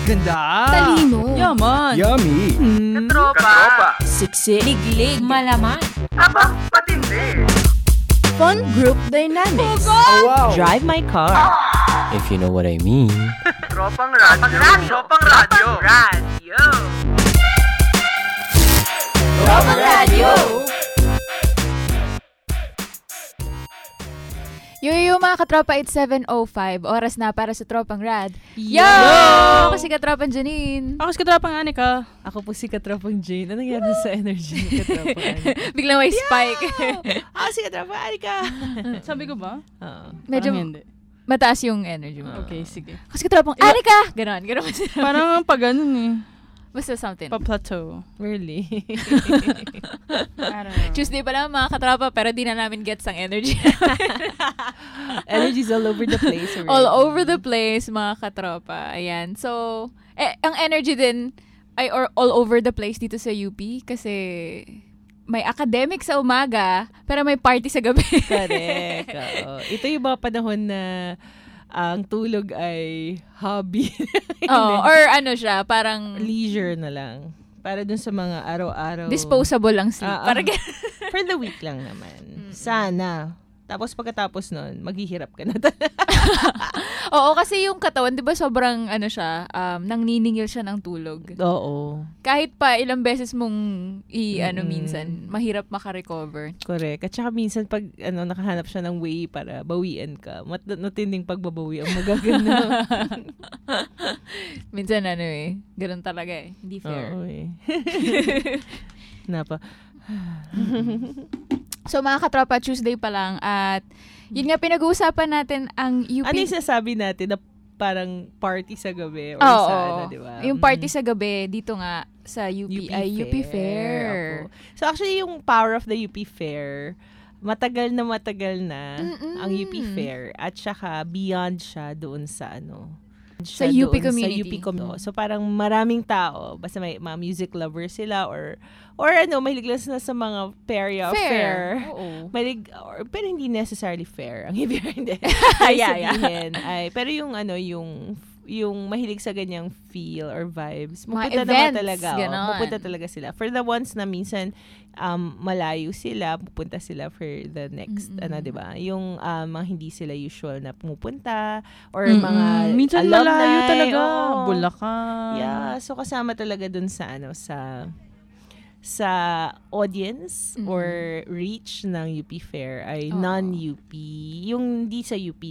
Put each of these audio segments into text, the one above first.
Ganda! Talino. Yaman! Yummy! Katropa. Siksik. Liglig. Malaman. Aba, patindi. Fun group dynamics. Oh, wow! Drive my car. If you know what I mean. Tropang radyo. Tropang radyo. Tropang radyo. Yo mga katropa, it's 7:05. Oras na para sa Tropang Rad. Yo! Ako si Katropang Janine. Ako si Katropang Anika. Ako po si Katropang Jane. Ano nangyari sa energy ni Katropang Anika? Biglang may spike. Ako si Katropang Anika. Sabi ko ba? Medyo Parang hindi. mataas yung energy mo. Okay, sige. Ako si Katropang Anika! Ganon. Parang pag ganun eh. Basta something. Pa-plateau. Really? I don't know. Tuesday pa lang mga katropa, pero di na namin gets ang energy. Energy's all over the place already. All over the place, mga katropa. Ayan. So, ang energy din ay all over the place dito sa UP kasi may academic sa umaga, pero may party sa gabi. Correct. Ito yung mga panahon na ang tulog ay hobby. Or ano siya, parang leisure na lang. Para dun sa mga araw-araw. disposable lang sleep. Parang for the week lang naman. Sana. Tapos pagkatapos nun, maghihirap ka na talaga. Oo, kasi yung katawan, di ba sobrang ano siya, nangniningil siya ng tulog. Oo. Kahit pa ilang beses mong minsan, mahirap makarecover. Correct. At saka minsan pag nakahanap siya ng way para bawian ka, matinding pagbabawi ang magagana. Minsan ganun talaga eh. Hindi fair. Oo eh. Napa. So mga katropa, Tuesday pa lang at yun nga pinag-uusapan natin ang UP. Ano yung sasabi natin na parang party sa gabi or sa di ba? Yung party sa gabi dito nga sa UP ay UP Fair. Opo. So actually yung power of the UP Fair, matagal na ang UP Fair at saka beyond siya doon sa sa UP community. Sa UP community. So parang maraming tao, basta may mga music lovers sila or mahilig lang sila sa mga fair. Oo. Pero hindi necessarily fair. Ang ibig hindi. Sabihin ay pero yung mahilig sa ganyang feel or vibes, pupunta talaga sila. For the ones na minsan malayo sila, pupunta sila for the next, di ba? Yung mga hindi sila usual na pumupunta or mga minsan alumni, malayo talaga. Oh. Bulacan. Yeah, so kasama talaga dun sa audience or reach ng UP Fair ay non-UP. Yung hindi sa UP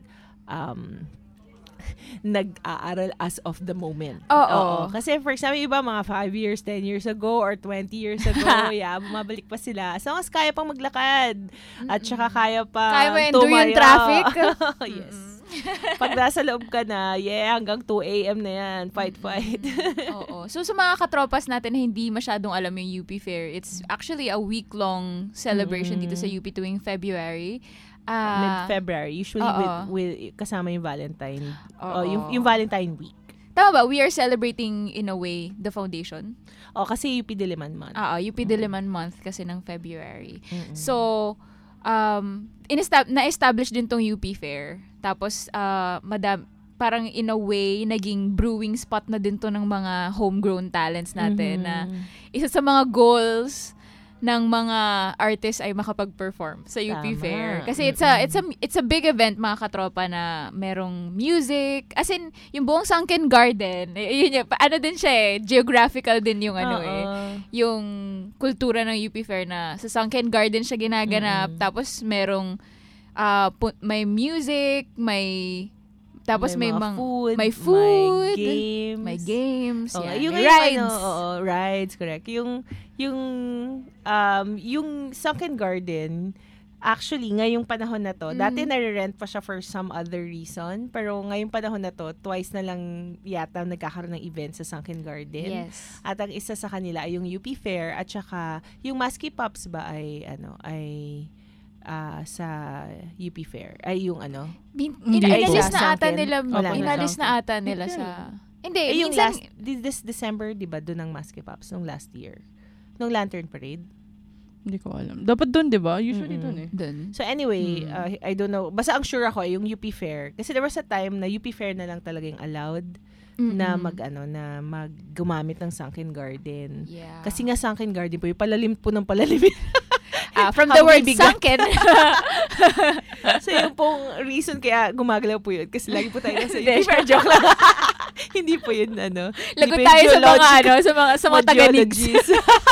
nag-aaral as of the moment. Oo. Kasi for example, iba mga 5 years, 10 years ago, or 20 years ago, bumabalik pa sila. So, mas kaya pang maglakad. At saka kaya pa endure yung traffic. Yes. Pag nasa loob ka na, hanggang 2 a.m. na yan. Fight. Oo. So, sa mga katropas natin na hindi masyadong alam yung UP Fair, it's actually a week-long celebration dito sa UP tuwing February. Mid-February, usually with kasama yung Valentine. Yung Valentine week. Tama ba? We are celebrating, in a way, the foundation. Kasi UP Diliman month. UP Diliman month kasi ng February. So, na-establish din tong UP Fair. Tapos, parang in a way, naging brewing spot na din to ng mga homegrown talents natin na isa sa mga goals ng mga artists ay makapag-perform sa UP Fair. Kasi it's a big event, mga katropa, na merong music. As in, yung buong Sunken Garden, din siya geographical din yung yung kultura ng UP Fair na sa Sunken Garden siya ginaganap. Tapos merong may music, tapos may food, may games, yung rides. Rides, correct. Yung Sunken Garden, actually, ngayong panahon na to, dati nare-rent pa siya for some other reason, pero ngayong panahon na to, twice na lang yata nagkakaroon ng event sa Sunken Garden. Yes. At ang isa sa kanila ay yung UP Fair, at saka yung Maski Pops ba ay sa UP Fair. Ay, yung inalis na ata nila sa... sa... Hindi, yung minsan... this December, di ba, doon ang Maski Pops, nung last year. Nung Lantern Parade. Hindi ko alam. Dapat doon, di ba? Usually doon eh. Dun. So anyway, I don't know. Basta ang sure ako, yung UP Fair. Kasi there was a time na UP Fair na lang talaga yung allowed na gumamit ng sunken garden. Yeah. Kasi nga sunken garden po, yung palalim po ng palalim. From the word sunken. So yung pong reason kaya gumagalaw po yun. Kasi lagi po tayo nasa UP Fair. Joke lang. Hindi po yun, Lagot tayo sa mga taga-Nigs.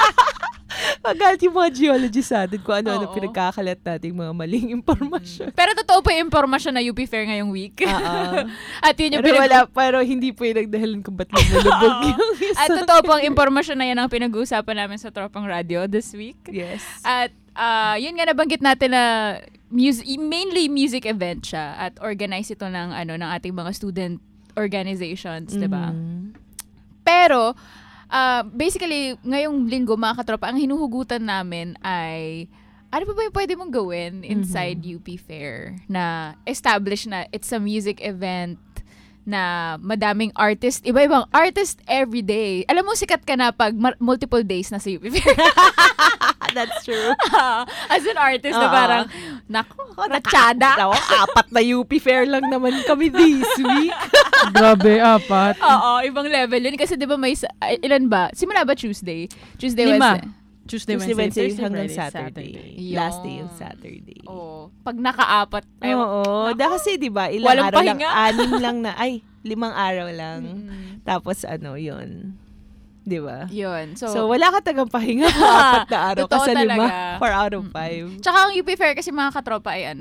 Magalit yung mga geologists sa atin kung ano-ano pinagkakalat nating mga maling impormasyon. Pero totoo po yung impormasyon na UP Fair ngayong week. At yun yung pero hindi po yung nagdahilan kung ba't nalulubog yung isa. At totoo po ang impormasyon na yan ang pinag-uusapan namin sa Tropang Radio this week. Yes. At yun nga nabanggit natin na mainly music event siya at organize ito ng ating mga student organizations, diba? Pero basically, ngayong linggo, mga katropa, ang hinuhugutan namin ay, ano pa ba yung pwede mong gawin inside UP Fair na establish na it's a music event na madaming artist, iba-ibang artist every day. Alam mo, sikat ka na pag multiple days na sa UP Fair. That's true. As an artist na parang, ratsyada. Apat na UP Fair lang naman kami this week. Grabe, 4. Oo, ibang level yun. Kasi di ba may, ilan ba? Simula ba Tuesday? Tuesday, 5. Wednesday? Tuesday, Wednesday, Thursday, hanggang Friday, Saturday. Yung Last day yung Saturday. Oo. Pag nakaapat. Oo. Kasi diba, ilang walang araw pahinga. lang, 6 lang na, 5 araw lang. Tapos yun. Diba? Yun. So wala ka tagang pahinga 4 na araw. Totoo Kasi 5, talaga. 4 out of 5. Tsaka ang UP Fair kasi mga katropa ay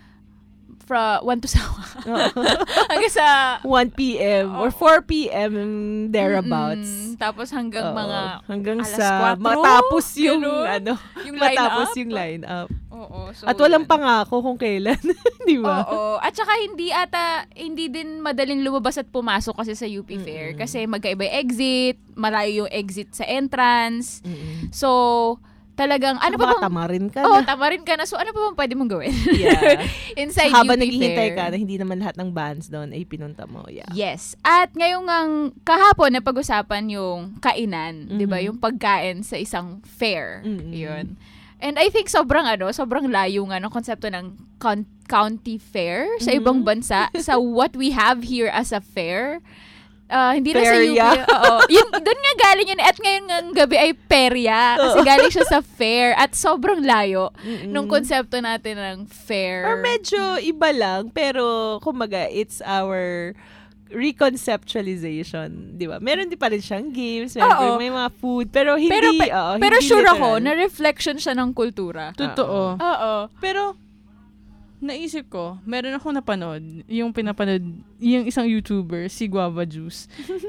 from 1 to 7. Hanggang sa 1 p.m. or 4 p.m. thereabouts. Tapos hanggang hanggang alas sa 4, matapos yung yung matapos line-up. yung line-up. Oo. So, at walang pangako kung kailan. Di ba? Oo. At saka hindi din madaling lumabas at pumasok kasi sa UP Fair. Kasi magkaiba yung exit, malayo yung exit sa entrance. So, talagang, tamarin ka na. tamarin ka na. So, ano pa bang pwede mong gawin? Yeah. Inside Habang UP naghihintay Fair. ka na hindi naman lahat ng bands doon ay pinunta mo. Yeah. Yes. At ngayong kahapon na pag-usapan yung kainan, 'di ba? Yung pagkain sa isang fair. 'Yun. And I think sobrang layo ng konsepto ng county fair sa ibang bansa sa what we have here as a fair. Hindi na sa UP. Oo. Doon nga galing yun. At ngayon ng gabi ay perya. Kasi galing siya sa fair. At sobrang layo nung konsepto natin ng fair. Or medyo iba lang. Pero, kumaga, it's our reconceptualization. Di ba? Meron din pa rin siyang games. May mga food. Pero hindi, pero hindi sure literal. ako na reflection siya ng kultura. Totoo. Oo. Pero, naisip ko, meron akong napanood, yung isang YouTuber, si Guava Juice.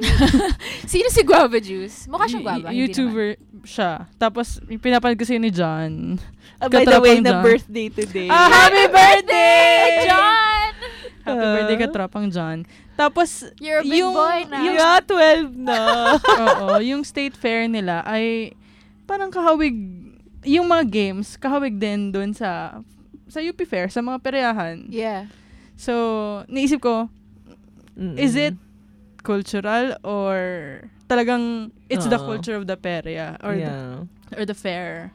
Sino si Guava Juice? Mukha siyang guava. YouTuber siya. Tapos, pinapanood kasi ni John. By the way, na birthday today. Happy birthday, John! Happy birthday, Katropang John. Tapos, you're a big boy na. Yeah, 12 na. Oo, yung state fair nila ay parang kahawig, yung mga games, kahawig din doon sa UP Fair, sa mga peryahan. Yeah. So, naisip ko, is it cultural or talagang it's the culture of the perya or the fair?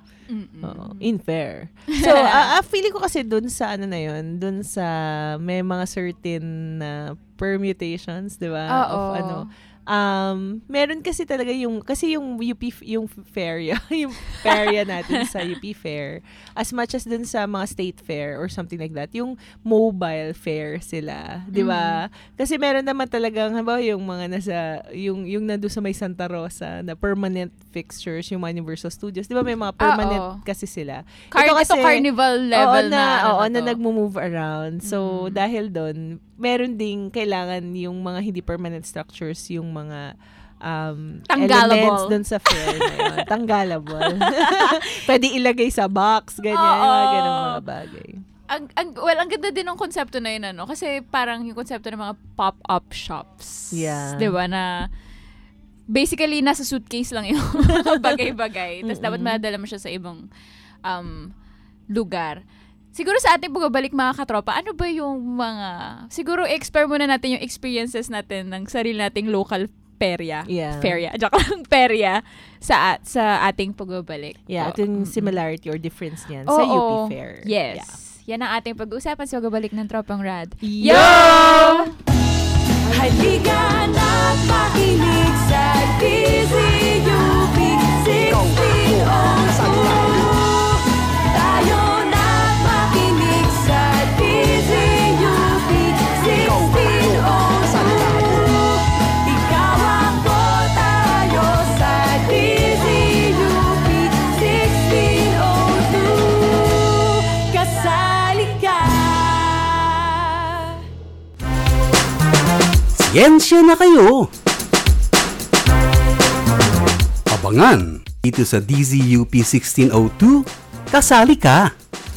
In fair. So, feeling ko kasi dun sa dun sa may mga certain permutations, di ba? Of meron kasi talaga yung UP, yung fair, yung fairya natin sa UP Fair, as much as dun sa mga state fair or something like that, yung mobile fair sila, di ba? Kasi meron naman talagang, yung mga yung nandun sa may Santa Rosa na permanent fixtures, yung mga Universal Studios, di ba may mga permanent kasi sila. Ito carnival level na nagmo-move around. So, dahil doon, meron ding kailangan yung mga hindi permanent structures, yung mga elements doon sa fair na yun. Tanggalable. Pwede ilagay sa box, ganyan, mga ganang mga bagay. Ang ganda din ng konsepto na yun, kasi parang yung konsepto ng mga pop-up shops. Yeah. Diba, na basically nasa suitcase lang yung bagay-bagay. Tapos dapat madala mo siya sa ibang lugar. Siguro sa ating pagbabalik mga katropa, ano ba yung siguro explore muna natin yung experiences natin ng sarili nating local perya. Yeah. Perya. Joke lang, perya sa ating pagbabalik. Yeah, ito yung similarity or difference niyan Oo. sa UP Fair. Yes. Yeah. Yan ang ating pag-uusapan sa pagbabalik ng Tropang Rad. Yo! Halika na't makinig sa DZUP 1602. Tayo na't makinig sa DZUP 1602. Ikaw ako, tayo sa DZUP 1602. Kasali ka. Siyensya na kayo! Abangan dito sa DZUP 1602, kasali ka!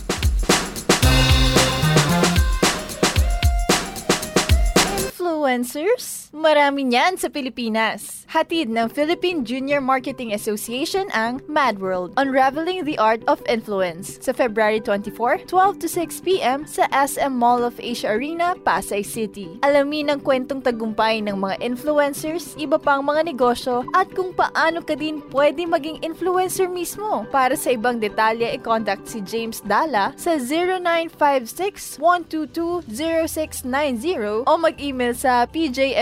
Influencers? Marami niyan sa Pilipinas. Hatid ng Philippine Junior Marketing Association ang Mad World, Unraveling the Art of Influence sa February 24, 12 to 6 p.m. sa SM Mall of Asia Arena, Pasay City. Alamin ang kwentong tagumpay ng mga influencers, iba pang mga negosyo, at kung paano ka din pwede maging influencer mismo. Para sa ibang detalye, i-contact si James Dala sa 0956-122-0690 o mag-email sa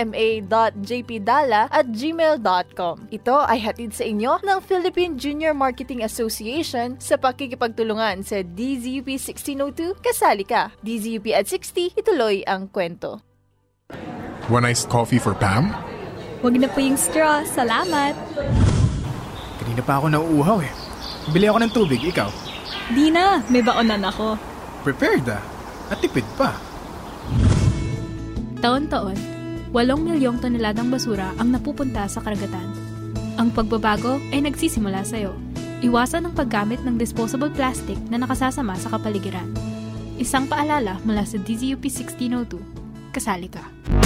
pjma.jpdala@gmail.com. Ito ay hatid sa inyo ng Philippine Junior Marketing Association sa pakikipagtulungan sa DZUP 1602, kasali ka. DZUP at 60, ituloy ang kwento. One iced coffee for Pam? Huwag na po yung straw, salamat. Kanina pa ako nauuhaw eh. Bili ako ng tubig, ikaw? Di na, may baonan ako. Prepared ah. At tipid pa. Taon-taon, 8 milyong toneladang basura ang napupunta sa karagatan. Ang pagbabago ay nagsisimula sa'yo. Iwasan ang paggamit ng disposable plastic na nakasasama sa kapaligiran. Isang paalala mula sa DZUP 1602. Kasali ka.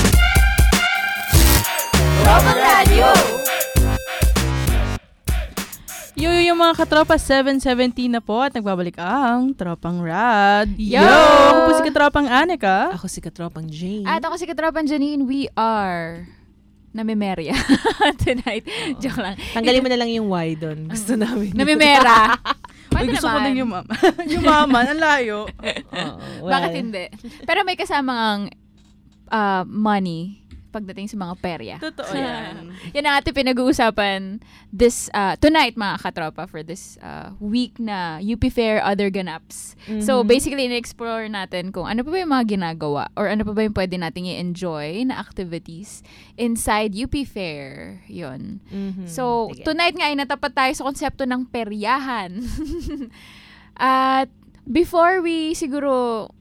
Tropang Radio! Yung mga katropa, 7:17 na po at nagbabalik ang Tropang Rad. Yo! Ako po si Katropang Anika. Ako si Katropang Jane. At ako si Katropang Janine. We are namimerya tonight. Joke lang. Tanggalin mo na lang yung Y doon. Gusto namin. Namimera. Uy, gusto ko din yung mama. Yung mama, ang layo. Well. Bakit hindi? Pero may kasamang money pagdating sa mga perya. Totoo yan. Yan ang ating pinag-uusapan tonight, mga katropa, for this week na UP Fair Other Ganaps. Mm-hmm. So, basically, in-explore natin kung ano pa ba yung mga ginagawa or ano pa ba yung pwede nating i-enjoy na activities inside UP Fair. Yun. Mm-hmm. So, tonight nga ay natapat tayo sa konsepto ng peryahan. At before we siguro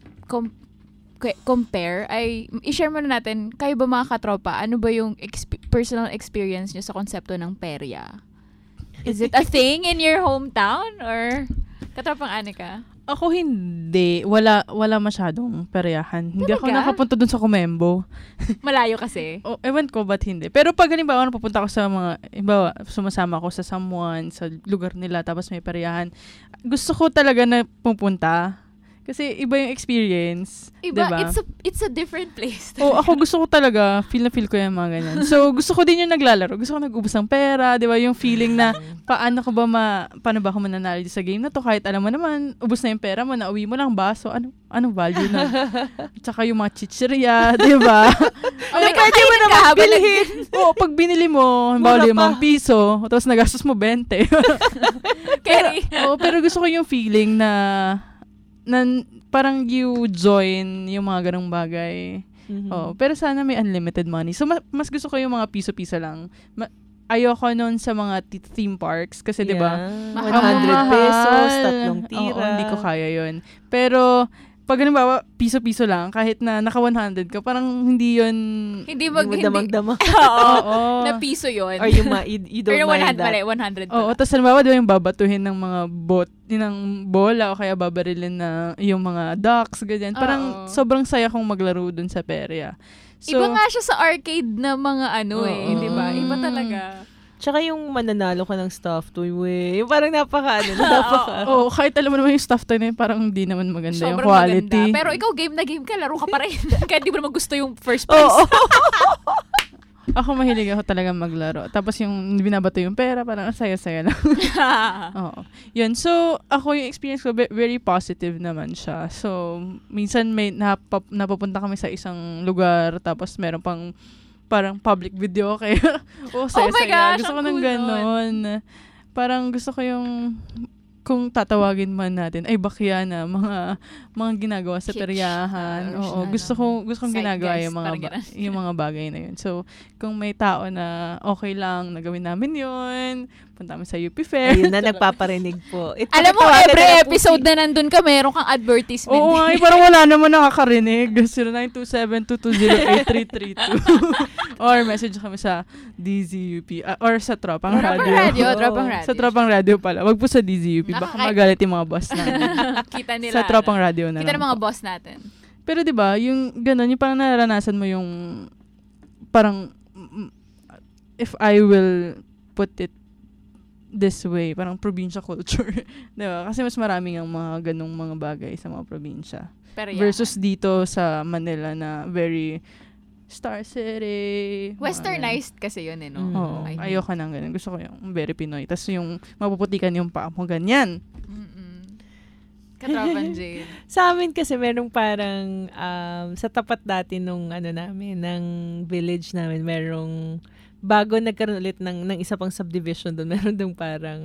compare, ay i-share muna natin, kayo ba mga katropa, ano ba yung personal experience nyo sa konsepto ng perya? Is it a thing in your hometown? Or Katropang Anika? Ako hindi. Wala masyadong peryahan. Hindi ako nakapunta dun sa Comembo. Malayo kasi. Ewan ko ba't hindi. Pero pag halimbawa napupunta ako sa sumasama ako sa someone, sa lugar nila, tapos may peryahan, gusto ko talaga na pupunta. Kasi iba yung experience. Iba, diba? It's a different place. Ako gusto ko talaga, feel ko yung mga ganyan. So, gusto ko din yung naglalaro. Gusto ko nag-ubos ng pera, di ba? Yung feeling na, paano ba ako mananalo sa game na to? Kahit alam mo naman, ubos na yung pera mo, nauwi mo lang baso. Anong value na? Tsaka yung mga chichirya, di ba? Pwede mo naman bilhin. Pag binili mo, halimbawa 5 piso, tapos nagastos mo 20. pero gusto ko yung feeling na parang you join yung mga ganong bagay. Mm-hmm. Pero sana may unlimited money. So, mas gusto ko yung mga piso-piso lang. Ayoko nun sa mga theme parks. Kasi, di ba? 100 pesos, 3 tira. Hindi ko kaya yun. Pero, pag halimbawa, piso-piso lang, kahit na naka 100 ka, parang hindi yun... Hindi damang-dama. Oo. Na piso yun. Or you don't pero mind that. 100 Oo, tapos halimbawa, di ba yung babatuhin ng mga ng bola o kaya babarilin na yung mga ducks, ganyan. Parang sobrang saya kong maglaro dun sa perya. So, iba nga siya sa arcade na mga di ba? Iba talaga. Tsaka yung mananalo ka ng stuffed toy, parang napaka. Kahit alam mo naman yung stuffed toy na yun, parang hindi naman maganda sobrang yung quality. Maganda. Pero ikaw game na game ka, laro ka pa rin. Kaya di mo naman gusto yung first prize. Ako mahilig ako talaga maglaro. Tapos yung binabato yung pera, parang saya-saya lang. Oo. Yun. So, ako yung experience ko, very positive naman siya. So, minsan may napapunta kami sa isang lugar, tapos meron pang parang public video. Kaya, saya-saya. Oh my gosh, gusto ko ang ng cool ganon. Parang gusto ko yung kung tatawagin man natin, ay bakya na, mga ginagawa sa peryahan. Oo, gusto kong ginagawa yung mga bagay na yun. So, kung may tao na okay lang, nagawin namin yun, punta kami sa UP Fair. Ayun na, nagpaparinig po. Alam mo, every episode na nandun ka, meron kang advertisement. Oo nga, parang wala naman nakakarinig. 0927-208-3332 or message kami sa DZUP or sa Tropang Radio. Sa Tropang Radio pala. Wag po sa DZUP. Baka magalit yung mga boss natin. Kita nila. Sa Tropang Radio na kita lang. ng mga boss natin. Pero 'di ba, yung ganun, yung parang naranasan mo yung parang if I will put it this way, parang probinsya culture. 'Di ba? Kasi mas maraming ang mga ganung mga bagay sa mga probinsya. Versus dito sa Manila na very Star City. Westernized kasi yun no? Oo. Ayoko nang ganun. Gusto ko yung very Pinoy. Tapos yung mapuputikan yung paa mo, ganyan. Katrapan Jane. Sa amin kasi merong parang sa tapat dati nung namin, ng village namin, merong bago nagkaroon ulit ng isa pang subdivision doon, meron dong parang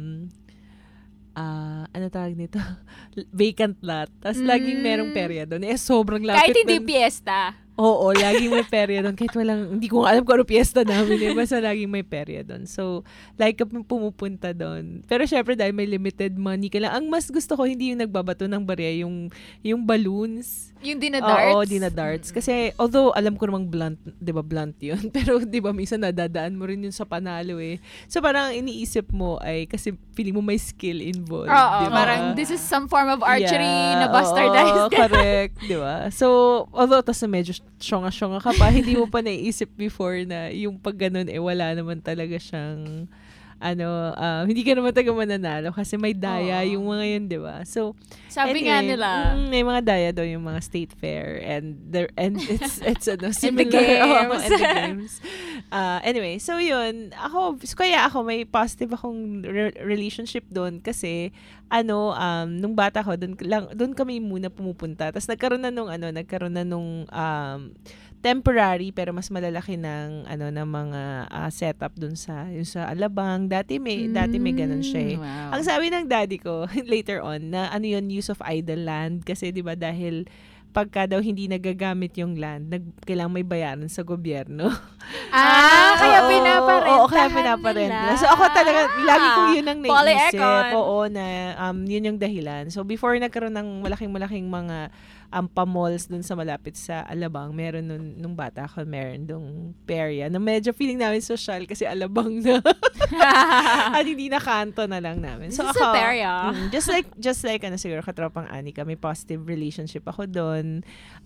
ano tawag nito? Vacant lot. Tapos laging merong perya doon. Sobrang lapit. Kahit hindi piyesta. Oo, laging may perya doon. Kahit hindi ko alam kung ano piyesta namin. Basta laging may perya doon. So, like pumupunta doon. Pero syempre dahil may limited money ka lang. Ang mas gusto ko, hindi yung nagbabato ng barya, yung balloons. Yung dinadarts? Oo, dinadarts. Kasi, although alam ko namang blunt, di ba, blunt yun. Pero di ba, minsan nadadaan mo rin yun sa panalo eh. So, parang iniisip mo ay, kasi feeling mo may skill involved. Oo, diba? Parang this is some form of archery na bastardized. Correct, di ba? So, although tas medyo syonga-syonga ka pa, hindi mo pa naiisip before na yung pag ganun wala naman talaga siyang hindi ka naman taga mananalo kasi may daya yung mga yun, di ba? So, sabi anyway, nga nila, may mga daya daw yung mga state fair and it's similar. In the games. And the games. Anyway, so yun, ako may positive akong relationship doon kasi nung bata ko doon kami muna pumupunta. Tapos nagkaroon na nung temporary pero mas malalaki ng mga setup dun sa Alabang. Dati may ganun siya. Wow. Ang sabi ng daddy ko later on na yun, use of idle land kasi 'di ba dahil pagka daw hindi nagagamit yung land, kailangan may bayaran sa gobyerno. Kaya pinaparenta. Oo, kaya pinaparenta. So ako talaga, lagi ko yun ang naisip. Oo, na yun yung dahilan. So before nagkaroon ng malaking mga pa-malls dun sa malapit sa Alabang, meron nung bata ako, meron dong perya na medyo feeling namin social kasi Alabang na. At hindi na kanto na lang namin. So ako, perya. just like siguro katropang Anika, may positive relationship ako doon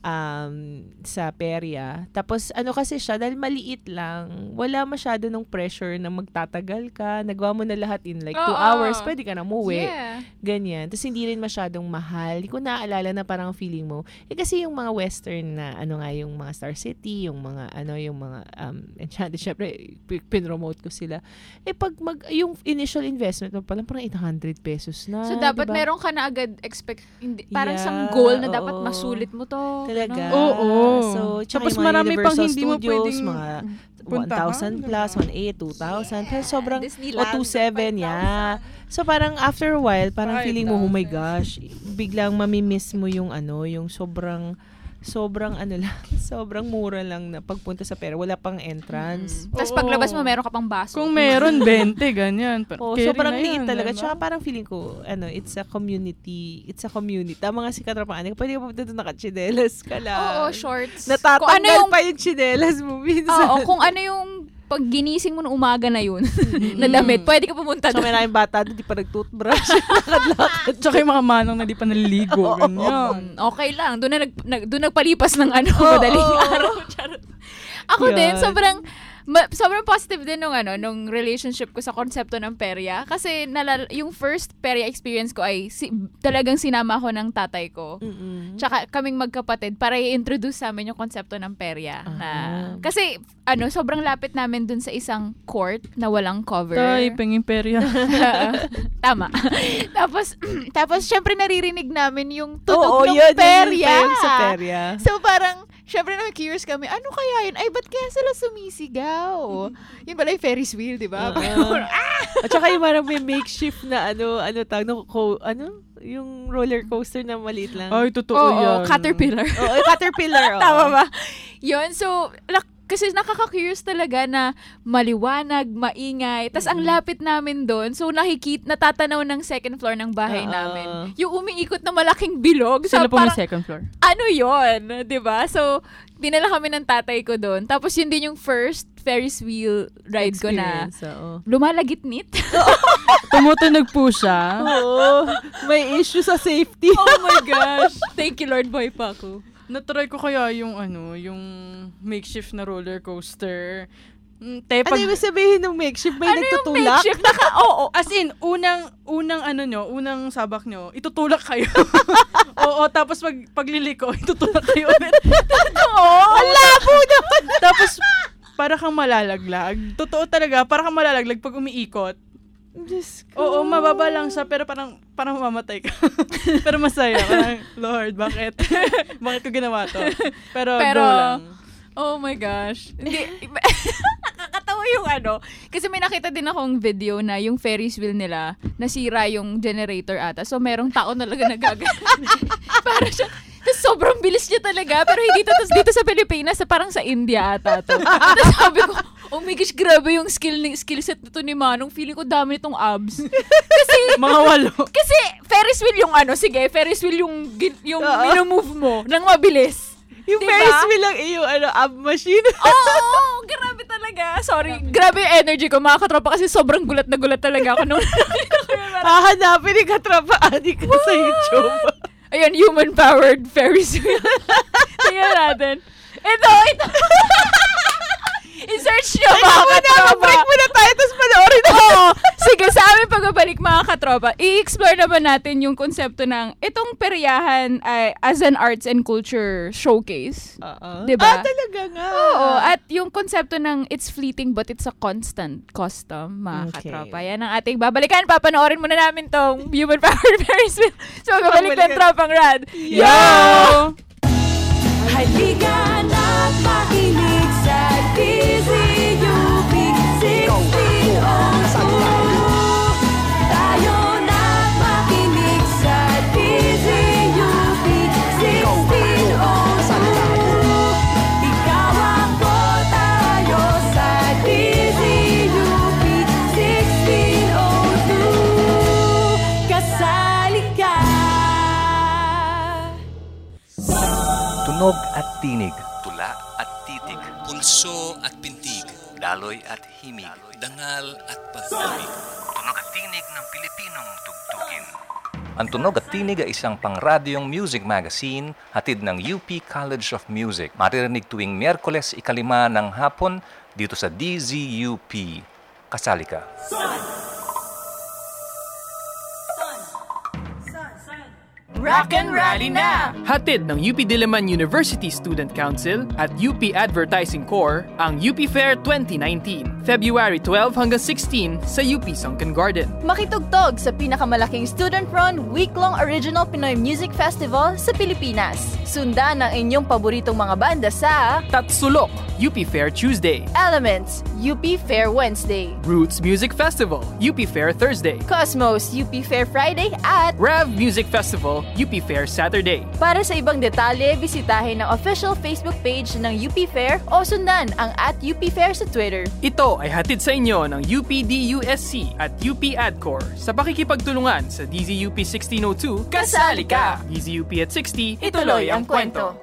sa perya. Tapos kasi siya, dahil maliit lang, wala masyado ng pressure na magtatagal ka. Nagawa mo na lahat in like 2 hours, pwede ka na umuwi. Yeah. Ganyan. Tapos hindi rin masyadong mahal. Hindi ko naaalala na parang feeling mo. Kasi yung mga western na yung mga Star City, yung mga Enchanted, syempre pinromote ko sila. Pag yung initial investment mo parang 800 pesos na. So dapat diba? meron ka na agad parang some goal na dapat masulit mo to. Talaga. Oo. So, tapos marami pang hindi mo pwedeng mga 1,000 plus, 1,800, 2,000. Pero sobrang, 2,700, yeah. So, parang after a while, parang feeling mo, oh my gosh, biglang mamimiss mo yung yung sobrang mura lang na pagpunta sa pera. Wala pang entrance. Tapos paglabas mo, meron ka pang baso. Kung meron, 20, ganyan. Sobrang liit talaga. Tsaka parang feeling ko, it's a community. Tama nga si Katropang Anika, pwede ka pupunta doon naka-chinelas ka lang. Oo, shorts. Natatanggal pa yung chinelas mo minsan. Oo, kung ano yung pag ginising mo ng umaga na yun, na damit, pwede ka pumunta doon. So, may namin bata doon, di pa nag-toothbrush. Lakad-lakad. Tsaka yung mga manong na di pa naliligo. Ganyan. Okay lang. Doon nagpalipas ng madaling araw. Ako din, sobrang, sobrang positive din nung relationship ko sa konsepto ng perya. Kasi yung first perya experience ko ay talagang sinama ko ng tatay ko. Tsaka kaming magkapatid para i-introduce sa amin yung konsepto ng perya. Kasi sobrang lapit namin dun sa isang court na walang cover. Tay, penging perya. Tama. Tapos syempre naririnig namin yung tunog ng perya. Sa perya. So parang syempre na-curious kami, ano kaya yun? Ay, ba't kaya sila sumisigaw? Yun pala yung Ferris wheel, di ba? At saka yung parang may makeshift na yung roller coaster na maliit lang. Ay, totoo yan. Caterpillar. Caterpillar. Tama ba? Yun, so, kasi nakaka-curious talaga na maliwanag, maingay. Tapos ang lapit namin doon, so natatanaw ng second floor ng bahay namin. Yung umiikot na malaking bilog. Sila po may second floor. Ano yun? Diba? So, dinala kami ng tatay ko doon. Tapos yun din yung first Ferris wheel ride ko na lumalagitnit. Tumutunog po siya. Oo. May issue sa safety. Oh my gosh. Thank you, Lord. Boy pa ako. Natry ko kaya yung makeshift na roller coaster. Ano yung sabihin ng makeshift? May nagtutulak? Yung makeshift? As in, unang sabak nyo, itutulak kayo. Oo, tapos pagliliko, itutulak kayo ulit. Ang labo naman! Tapos, para kang malalaglag. Totoo talaga, para kang malalaglag pag umiikot. Oo, mababa lang siya, pero parang mamamatay ka. Pero masaya. Parang, Lord, bakit? Bakit ko ginawa to? Pero go lang. Oh my gosh. Hindi, nakakatawa yung kasi may nakita din akong video na yung Ferris wheel nila, nasira yung generator ata. So, merong tao talaga nagagano. Para siya, tapos sobrang bilis niya talaga, pero hindi dito sa Pilipinas, parang sa India ata to. Tapos sabi ko, oh my gosh, grabe yung skill set nito ni Manong. Feeling ko dami nitong abs. Kasi, mga 8. Kasi, Ferris wheel yung Ferris wheel yung mino-move mo nang mabilis. Yung Ferris wheel lang yung ab machine. Oo, grabe talaga. Sorry, grabe yung energy ko, mga katropa, kasi sobrang gulat na gulat talaga ako nung hahanapin ni katropa Anika sa YouTube. Ayun, human-powered Ferris wheel. Tingnan natin. Ito. I-search nyo, mga katropa. Break muna tayo, tapos panoorin na. Oo. Sige, sa aming pagbabalik, mga katropa, i-explore naman natin yung konsepto ng itong peryahan as an arts and culture showcase. Diba? Talaga nga. Oo. At yung konsepto ng it's fleeting but it's a constant custom, mga katropa. Yan ang ating babalikan. Papanoorin muna namin tong human-powered Ferris wheel. So, magbalik ng Tropang Rad. Yo! Halika na't makinig sa DZUP 1602. Tayo na't makinig sa DZUP 1602. Ikaw ako, tayo sa DZUP 1602. Kasali ka. Tunog at tinig, tula at titig, pulso at pintig, daloy at himig, dangal at pag-ibig. Tunog at tinig ng Pilipinong tugtugin. Ang Tunog at Tinig ay isang pangradyong music magazine hatid ng UP College of Music. Maririnig tuwing Miyerkules 5 ng hapon dito sa DZUP. Kasali ka. Rock and Rally na! Hatid ng UP Diliman University Student Council at UP Advertising Corps ang UP Fair 2019, February 12 hanggang 16 sa UP Sunken Garden. Makitugtog sa pinakamalaking student-run week-long original Pinoy Music Festival sa Pilipinas. Sundan ang inyong paboritong mga banda sa Tatsulok, UP Fair Tuesday. Elements, UP Fair Wednesday. Roots Music Festival, UP Fair Thursday. Cosmos, UP Fair Friday at Rav Music Festival, UP Fair Saturday. Para sa ibang detalye, bisitahin ang official Facebook page ng UP Fair o sundan ang @UP Fair sa Twitter. Ito ay hatid sa inyo ng UPDUSC at UP AdCore sa pakikipagtulungan sa DZUP 1602. Kasali ka! DZUP at 60, ituloy ang kwento.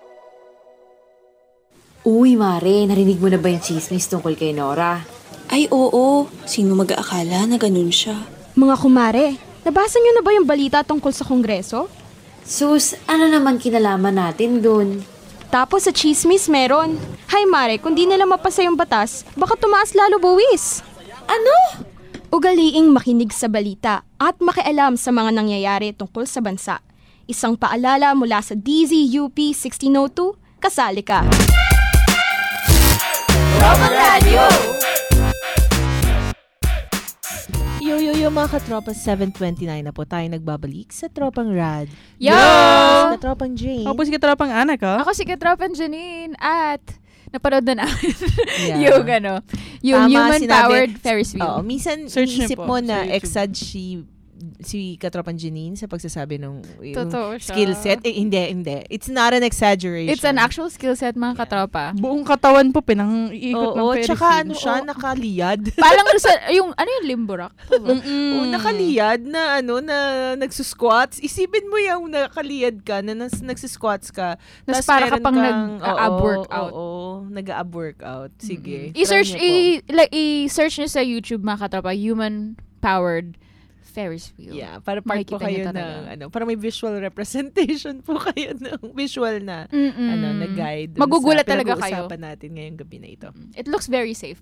Uy, Mare, narinig mo na ba yung chismis tungkol kay Nora? Ay, oo. Sino mag-aakala na ganun siya? Mga kumare, nabasa niyo na ba yung balita tungkol sa Kongreso? Sus, ano naman kinalaman natin dun? Tapos sa chismis meron. Hay Mare, kung di nila mapasa yung batas, baka tumaas lalo buwis. Ano? Ugaliing makinig sa balita at makialam sa mga nangyayari tungkol sa bansa. Isang paalala mula sa DZUP 1602, kasali ka. Tropang Radio! Yo, mga katropa, 7:29 na po tayo nagbabalik sa Tropang Rad. Yo! Sa Tropang Jane. Ako si Katropang Anak, Ako si Katropang Janine at napanood na namin Yeah. yung human-powered Ferris wheel. Oo, minsan iisip mo na exad si Katropang Janine sa pagsasabi ng skill set. Hindi. It's not an exaggeration. It's an actual skill set, mga katropa. Buong katawan po pinang-iikot ng Ferris tsaka wheel. siya nakaliyad. Parang yung limbo rock. Nakaliyad na na nagsusquats. Isipin mo yung nakaliyad ka na nagsusquats ka. Tapos para kapang nag-ab workout. Nag-ab workout. Sige. I-search nyo sa YouTube, mga katropa, human-powered Ferris wheel. Yeah, para part po kayo ng para may visual representation po kayo ng visual na na guide. Magugulat talaga kayo. Usapan natin ngayong gabi na ito. It looks very safe.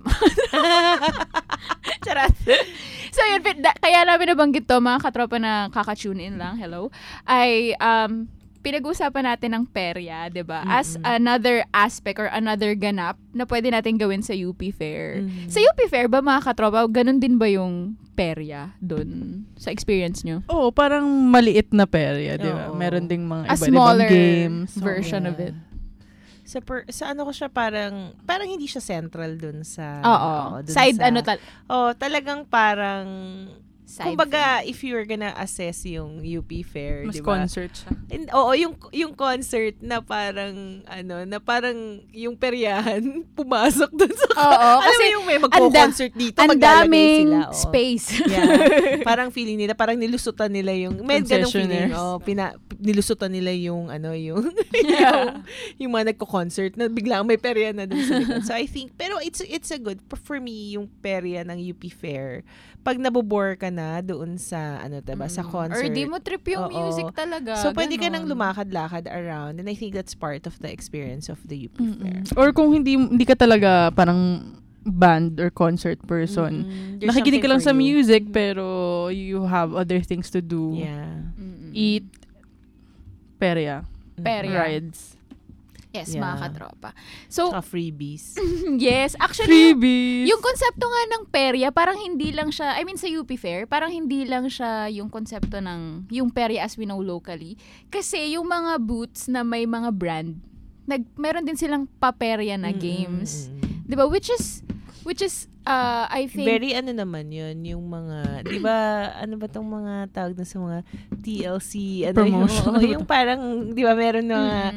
Charot. So yun, kaya namin nabanggit to, mga katropa na kaka-tune in lang, hello, ay pinag-uusapan natin ng perya, 'di ba? As another aspect or another ganap na pwede natin gawin sa UP Fair. Sa UP Fair ba, mga katropa, ganun din ba yung perya doon sa experience nyo? Oo, parang maliit na perya, 'di ba? Meron ding mga iba-ibang games, version of it. Sa ano ko siya parang hindi siya central doon sa side talagang parang kumbaga, if you're gonna assess yung UP Fair, mas di ba? concert siya. Yung concert na parang yung peryahan pumasok dun sa kasi yung may magko-concert dito, maglalagay sila. Space. Yeah. Parang feeling nila, parang nilusutan nila yung may ganung feeling. Nilusutan nila yung yung mga nagko-concert na biglang may perya na dun sa likod. So I think, pero it's a good for me yung perya ng UP Fair. Pag nabobore ka na doon sa sa concert. Or di mo trip yung music talaga. So pwede ka nang lumakad-lakad around, and I think that's part of the experience of the UP Fair. Or kung hindi ka talaga parang band or concert person, nakikinig ka lang sa music pero you have other things to do. Yeah. Eat, perya. Rides. Yes, mga katropa. So, freebies. Yes, actually, freebies. Yung konsepto nga ng perya, parang hindi lang siya, sa UP Fair, parang hindi lang siya yung konsepto ng, yung perya as we know locally. Kasi yung mga booths na may mga brand, meron din silang paperya na games. Diba? Which is, I think... Very naman yun, yung mga, di ba, ano ba tong mga tawag na sa mga TLC, promotion. Yung parang, di ba, meron na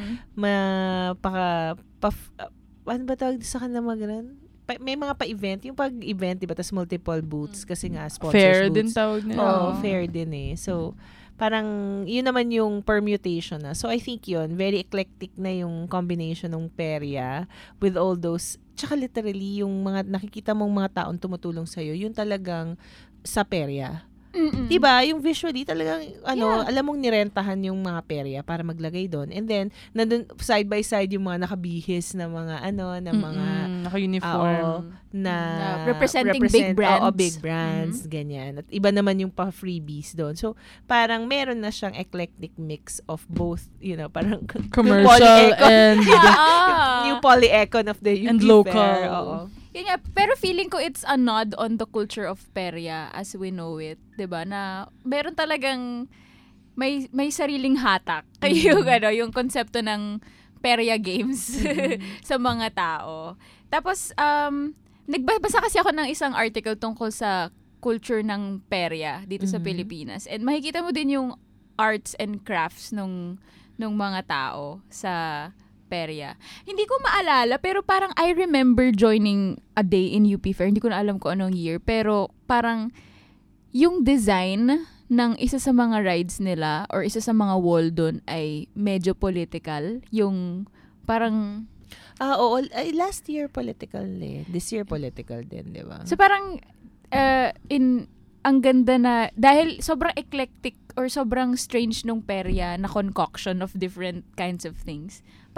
ano ba tawag sa kanila mga ganun? May mga pa-event, yung pag-event, di ba, tas multiple booths, kasi nga sponsors fair booths. Din tawag nila. Fair din eh. So, parang, yun naman yung permutation na. So, I think yun, very eclectic na yung combination ng perya with all those. Tsaka literally, yung mga nakikita mong mga taong tumutulong sa'yo, yun talagang sa perya. Diba? Yung visually, talagang, alam mong nirentahan yung mga perya para maglagay doon. And then, nandun, side by side yung mga nakabihis na mga, mga naka-uniform. na representing big brands. Big brands, ganyan. At iba naman yung pa-freebies doon. So, parang meron na siyang eclectic mix of both, parang commercial and yung polyecon of the UP and local. Fair. Oo. Yeah, pero feeling ko it's a nod on the culture of perya as we know it, 'di ba? Na meron talagang may sariling hatak kayo yung konsepto ng perya games sa mga tao. Tapos nagbabasa kasi ako ng isang article tungkol sa culture ng perya dito sa Pilipinas. And makikita mo din yung arts and crafts nung mga tao sa perya. Hindi ko maalala, pero parang I remember joining a day in UP Fair. Hindi ko na alam kung anong year, pero parang yung design ng isa sa mga rides nila or isa sa mga wall doon ay medyo political. Yung parang... oo. Last year political eh. This year political din, di ba? So parang ang ganda na, dahil sobrang eclectic or sobrang strange nung perya na concoction of different kinds of things. Parang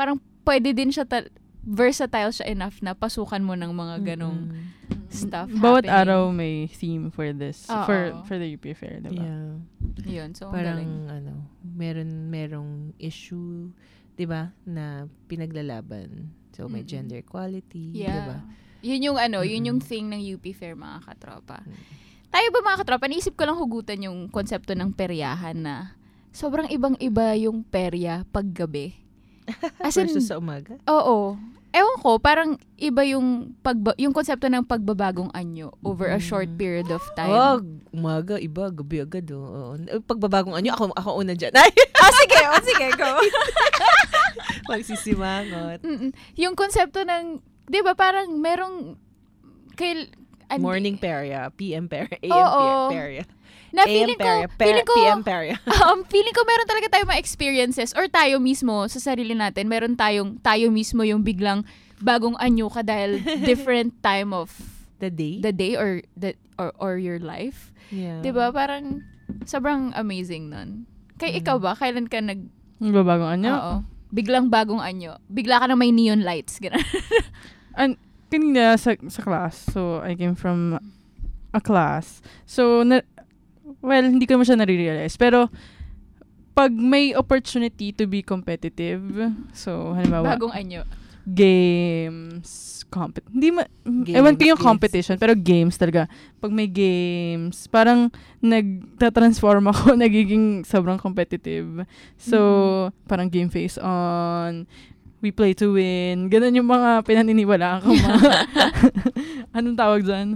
pwede din siya versatile siya enough na pasukan mo ng mga ganong stuff Bawat happening. araw may theme for this. For the UP Fair, diba? Yeah. Yun, so parang galing. merong issue, 'di ba, na pinaglalaban. So may gender equality, 'di ba? Yun yung yun yung thing ng UP Fair, mga katropa. Tayo ba, mga katropa, naisip ko lang hugutan yung konsepto ng peryahan na sobrang ibang-iba yung perya paggabi. As in, versus sa umaga? Oo. Ewan ko, parang iba yung yung konsepto ng pagbabagong anyo over a short period of time. Umaga, iba, gabi agad. Pagbabagong anyo, ako una dyan. Ay! Sige, go. Magsisimangot. Yung konsepto ng, di ba, parang merong morning perya, PM perya, AM perya. Na feeling ko PM perya. Feeling ko meron talaga tayong mga experiences or tayo mismo sa sarili natin, meron tayo mismo yung biglang bagong anyo ka dahil different time of the day or your life. Yeah. 'Di ba? Parang sobrang amazing nun. Ikaw ba, kailan ka bagong anyo? Oo. Biglang bagong anyo. Bigla ka na may neon lights, gano'n. Kanina sa class, so I came from a class. So, hindi ko naman siya nare-realize. Pero, pag may opportunity to be competitive, so, halimbawa, bagong anyo. Games, ewan ko yung competition, pero games talaga. Pag may games, parang nagtatransform ako, nagiging sobrang competitive. So, parang game face on, we play to win. Ganun yung mga pinaniniwalaan ko. Anong tawag dyan?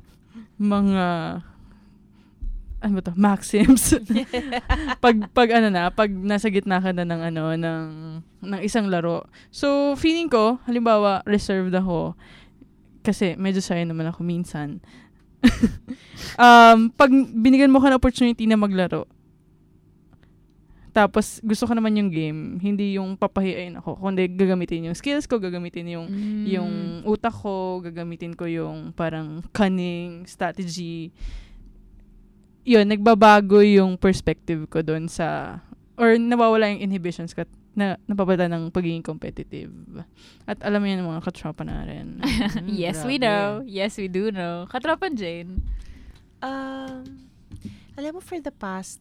Maxims. pag nasa gitna ka na ng isang laro. So, feeling ko, halimbawa, reserved ako. Kasi, medyo shy naman ako minsan. Pag binigyan mo ka ng opportunity na maglaro, tapos, gusto ko naman yung game, hindi yung papahiyain ako. Kundi gagamitin yung skills ko, gagamitin yung utak ko, gagamitin ko yung parang cunning, strategy. Yun, nagbabago yung perspective ko doon or nawawala yung inhibitions ko na napapala ng pagiging competitive. At alam mo yan mga katropa na rin. Yes, we know. Yes, we do know. Katropa Jane? Alam mo, for the past,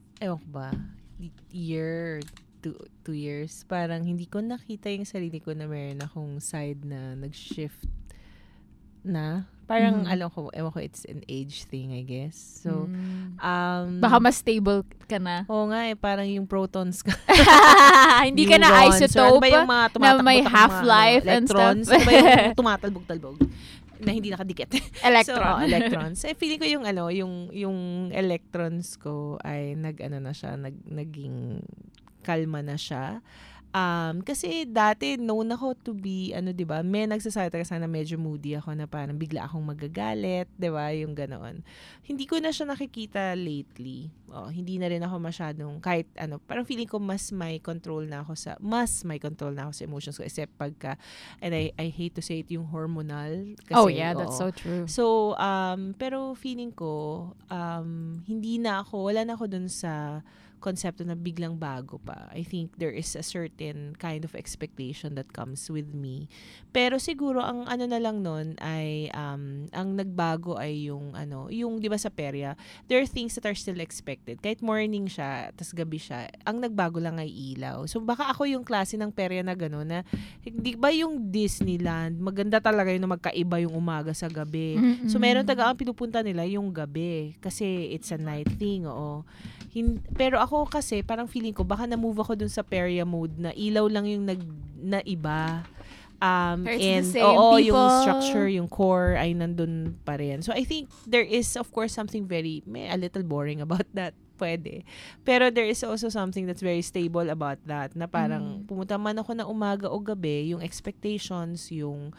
year, 2 years, parang hindi ko nakita yung sarili ko na meron akong side na nag-shift na. Parang, ewan ko, it's an age thing, I guess. So, baka mas stable ka na. Oo nga, parang yung protons ka. Hindi ka na isotope na may half-life and stuff. Ano ba yung tumatalbog-talbog na hindi nakadikit? Electron. So, electrons. Feeling ko yung electrons ko ay naging kalma na siya. Kasi dati known ako to be diba, may nagsasalita kasi na medyo moody ako na parang bigla akong magagalit, diba, yung ganoon. Hindi ko na siya nakikita lately. Hindi na rin ako masyadong kahit parang feeling ko mas may control na ako sa emotions ko, except pagka, and I hate to say it, yung hormonal kasi. That's so true. So pero feeling ko wala na ako dun sa konsepto na biglang bago pa. I think there is a certain kind of expectation that comes with me. Pero siguro ang na lang nun ay ang nagbago ay yung 'di ba sa perya, there are things that are still expected. Kahit morning siya, tas gabi siya, ang nagbago lang ay ilaw. So baka ako yung klase ng perya na gano'n na, di ba yung Disneyland, maganda talaga yung na magkaiba yung umaga sa gabi. Mm-hmm. So meron ang pinupunta nila yung gabi kasi it's a night thing, pero ako kasi, parang feeling ko, baka na-move ako dun sa perya mode na ilaw lang yung naiba. And yung structure, yung core ay nandun pa rin. So I think there is, of course, something a little boring about that. Pwede. Pero there is also something that's very stable about that, na parang pumunta man ako na umaga o gabi, yung expectations, yung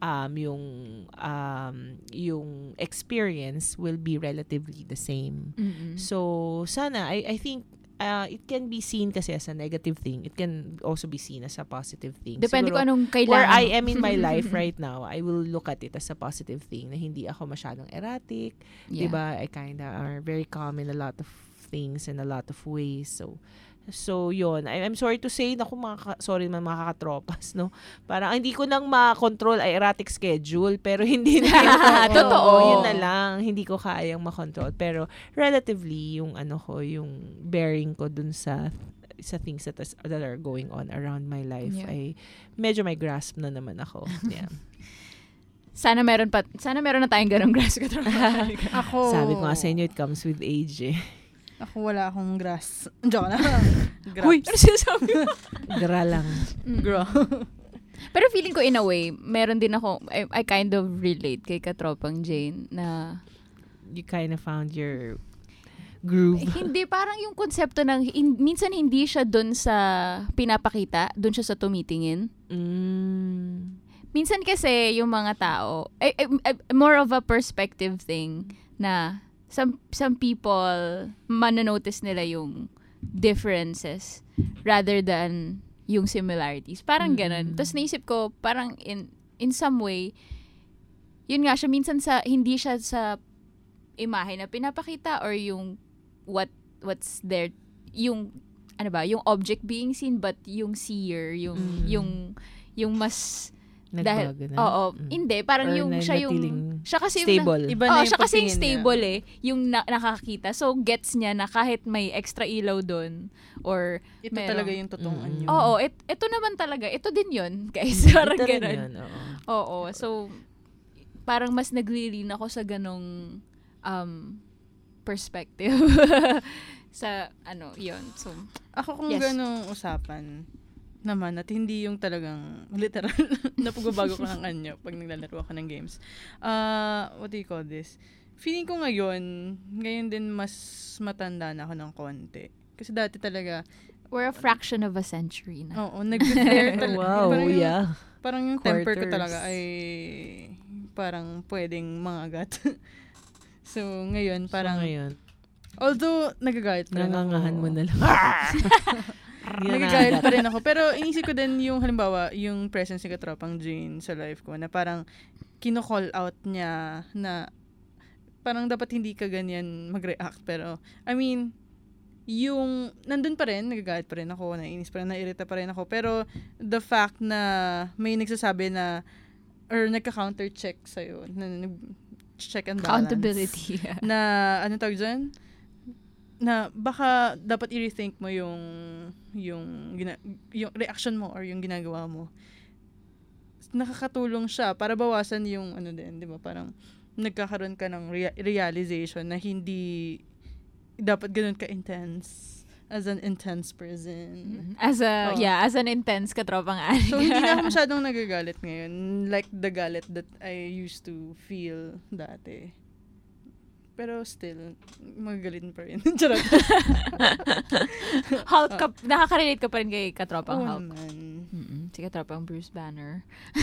experience will be relatively the same. Mm-hmm. So, sana, I think, it can be seen kasi as a negative thing. It can also be seen as a positive thing. Depende kung anong kailangan. Where I am in my life right now, I will look at it as a positive thing, na hindi ako masyadong erratic. Yeah. Diba? I kinda are very calm in a lot of things in a lot of ways. So, So, yun. I'm sorry to say, sorry naman mga kakatropas, no? Parang hindi ko nang ma-control ay erratic schedule, pero hindi na totoo. Yun na lang, hindi ko kayang ma-control. Pero relatively, yung yung bearing ko dun sa things that are going on around my life, ay medyo may grasp na naman ako. Yeah. Sana meron na tayong ganong grasp ka. Ako, sabi ko nga sa inyo, it comes with age eh. Ako wala akong grass. Joke na. Uy, ano sinasabi mo? Gra lang. Gra. Pero feeling ko in a way, meron din ako, I kind of relate kay katropang Jane na you kind of found your groove. Hindi, parang yung konsepto ng, minsan hindi siya dun sa pinapakita, dun siya sa tumitingin. Minsan kasi yung mga tao, more of a perspective thing na some people mananotice nila yung differences rather than yung similarities. Parang ganun. Tapos naisip ko, parang in some way, yun nga siya, minsan hindi siya sa imahe na pinapakita or yung what's there, yung yung object being seen, but yung seer, yung mas nagbago na. Oo. Hindi. Parang siya kasi stable. Siya kasi yung stable yung nakakita. So, gets niya na kahit may extra ilaw doon or ito talaga yung totoong anyo. Oo. Ito naman talaga. Ito din yun, guys. Parang ganun. Oo. So, parang mas naglilin ako sa ganong perspective. Sa yun. So, ako kung ganong usapan naman at hindi yung talagang literal na pagbabago ko ng anyo pag naglalaro ako ng games. What do you call this? Feeling ko ngayon din mas matanda na ako ng konti. Kasi dati talaga we're a fraction of a century na. Oo, nag-flare talaga. Wow, parang yung temper ko talaga ay parang pwedeng mangagat. So, ngayon parang although nagagalit pa rin ako. Nangangahan mo na lang. Nagagalit pa rin ako. Pero inisip ko din yung halimbawa, yung presence ni katropang Jane sa life ko na parang kino-call out niya na parang dapat hindi ka ganyan mag-react. Pero, I mean, yung nandun pa rin, nagagalit pa rin ako, nainis pa rin, nairita pa rin ako. Pero the fact na may nagsasabi na or nagka-counter-check sa'yo, na check and balance. Accountability. Na, anong tawag dyan? Na baka dapat i-rethink mo yung reaction mo or yung ginagawa mo. Nakakatulong siya para bawasan yung din, 'di ba? Parang nagkakaroon ka ng realization na hindi dapat ganoon ka-intense as an intense person. As an intense katropang Ani. So hindi na ako masyadong nagagalit ngayon, like the galit that I used to feel dati. Pero still, magagalit pa rin. Charot. Hulk, nakaka-relate ka pa rin kay katropang Hulk. Man. Si katropang Bruce Banner.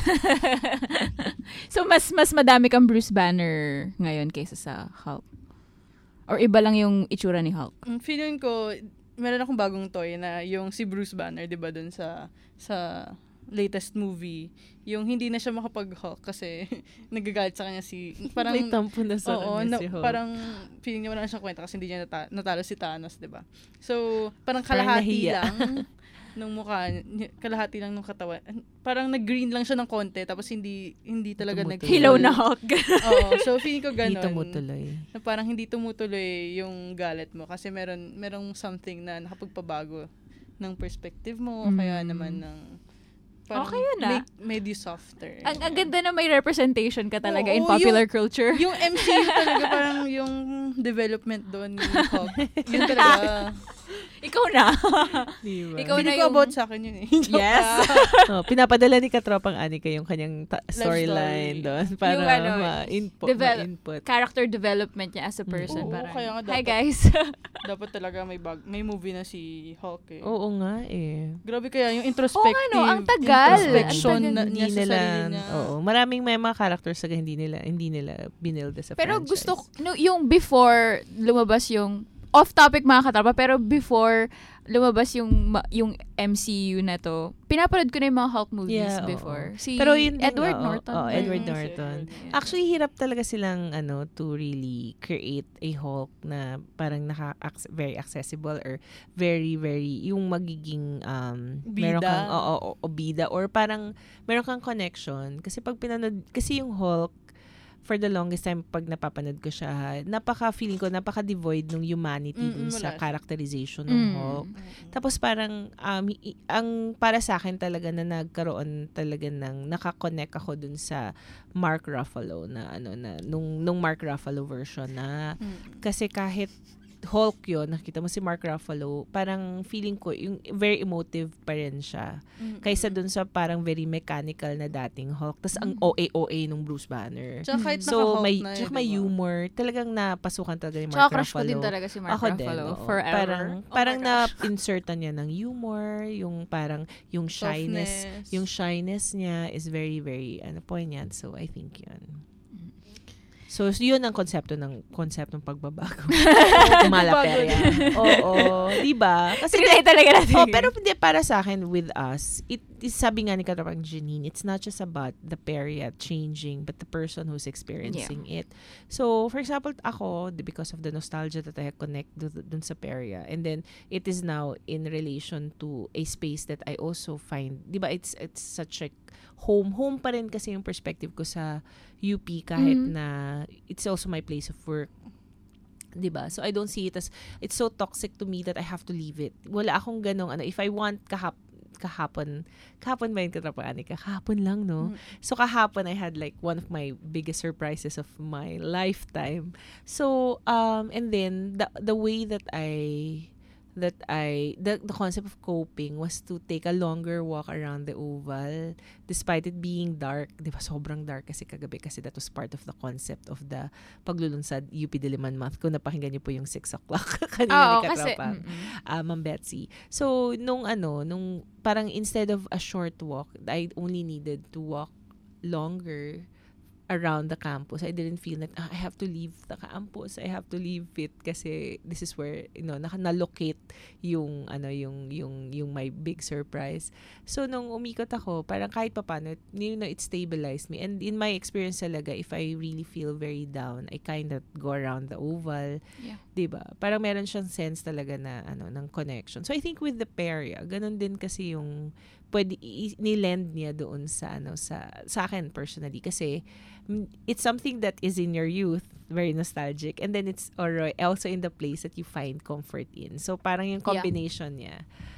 So, mas madami kang Bruce Banner ngayon kaysa sa Hulk? Or iba lang yung itsura ni Hulk? Feeling ko, meron akong bagong toy na yung si Bruce Banner, di ba, dun sa latest movie, yung hindi na siya makapag-Hulk kasi nagagalit sa kanya parang may tampo na sa kanya si Hulk. Parang feeling niya wala na siyang kwenta kasi hindi niya natalo si Thanos, diba? So, parang kalahati lang ng mukha, kalahati lang ng katawan. Parang nag-green lang siya ng konti tapos hindi talaga hilaw na Hulk. Oo, so feeling ko ganun. Hindi tumutuloy. Na parang hindi tumutuloy yung galit mo kasi merong something na nakapagpabago ng perspective mo, kaya naman ng parang okay yun na. Made you softer. Ang ganda na may representation ka talaga in popular culture. Yung MCU talaga, parang yung development doon ni Hulk. Yun talaga. Ikaw na. Diba? Ikaw na yung about sa akin yun eh. Yes. Pinapadala ni katropang Anika yung kanyang storyline doon para ma-input. Character development niya as a person. Kaya nga dapat, hi guys. Dapat talaga may movie na si Hulk eh. Oo nga eh. Grabe kaya yung introspective. Ang tagal. Introspection niya sa sarili niya. Oo. Maraming may mga characters na hindi nila binuild as a pero franchise. gusto yung before lumabas yung off topic mga katropa, pero before lumabas yung MCU na to, pinapanood ko na yung mga Hulk movies before. Si pero yun din, Edward Norton. Edward Norton. Actually, hirap talaga silang to really create a Hulk na parang very accessible or very, very, yung magiging meron kang bida or parang meron kang connection. Kasi pag pinanood, kasi yung Hulk, for the longest time, pag napapanood ko siya, napaka-feeling ko, napaka-devoid ng humanity dun sa characterization ng Hulk. Tapos parang, ang para sa akin talaga na nagkaroon talaga ng, nakakonect ako dun sa Mark Ruffalo na, nung Mark Ruffalo version na, kasi kahit Hulk yun, nakita mo si Mark Ruffalo, parang feeling ko, yung very emotive pa rin siya. Kaysa dun sa parang very mechanical na dating Hulk. Tapos ang OA nung Bruce Banner. So, may humor. Talagang napasukan talaga ni Mark Ruffalo. Crush ko din talaga si Mark Ruffalo. Forever. Parang na-insertan niya ng humor, yung parang, yung shyness. Yung shyness niya is very, very, poignant. So, I think yun. So, yun ang konseptong pagbabago. Malaperya. Oo. Diba? Kasi talaga natin. Pero hindi, para sa akin, with us, sabi nga ni Katrapang Janine, it's not just about the perya changing, but the person who's experiencing it. So, for example, ako, because of the nostalgia that I connect dun sa perya, and then, it is now in relation to a space that I also find, diba, it's such a home pa rin kasi yung perspective ko sa UP kahit na it's also my place of work. Diba? So, I don't see it as, it's so toxic to me that I have to leave it. Wala akong ganong, if I want kahapon ba yun Katrapaanika? Kahapon lang, no? So, kahapon, I had like one of my biggest surprises of my lifetime. So, and then, the way that the concept of coping was to take a longer walk around the oval despite it being dark. Di ba? Sobrang dark kasi kagabi kasi that was part of the concept of the paglulunsad UP Diliman Month. Kung napakinggan niyo po yung 6 o'clock kanina ni Katrapang Ma'am Betsy. So, nung parang instead of a short walk, I only needed to walk longer around the campus. I didn't feel that I have to leave the campus. I have to leave it kasi this is where na-locate yung my big surprise. So nung umikot ako, parang kahit papaano, it stabilized me. And in my experience talaga, if I really feel very down, I kind of go around the oval. Yeah. 'Di ba? Parang meron siyang sense talaga na ng connection. So I think with the perya, ganun din kasi yung pwede ni-lend niya doon sa akin personally kasi it's something that is in your youth, very nostalgic, and then it's also in the place that you find comfort in. So parang yung combination niya,